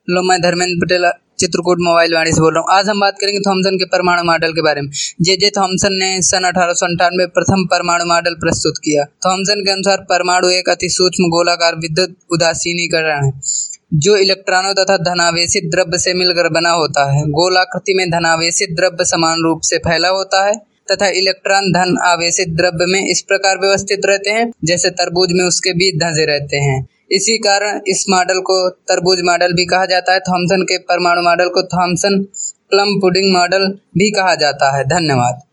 लो, मैं धर्मेंद्र पटेल चित्रकूट मोबाइल वाणी से बोल रहा हूँ। आज हम बात करेंगे थॉमसन के परमाणु मॉडल के बारे में। जे थॉमसन ने सन 1898 प्रथम परमाणु मॉडल प्रस्तुत किया। थॉमसन के अनुसार परमाणु एक अति सूक्ष्म गोलाकार विद्युत उदासीनीकरण है जो इलेक्ट्रॉनों तथा धनावेशित द्रव्य से मिलकर बना होता है। गोलाकृति में धनावेशित द्रव्य समान रूप से फैला होता है तथा इलेक्ट्रॉन धन आवेशित द्रव्य में इस प्रकार व्यवस्थित रहते हैं जैसे तरबूज में उसके बीज धंसे रहते हैं। इसी कारण इस मॉडल को तरबूज मॉडल भी कहा जाता है। थॉमसन के परमाणु मॉडल को थॉमसन प्लम पुडिंग मॉडल भी कहा जाता है। धन्यवाद।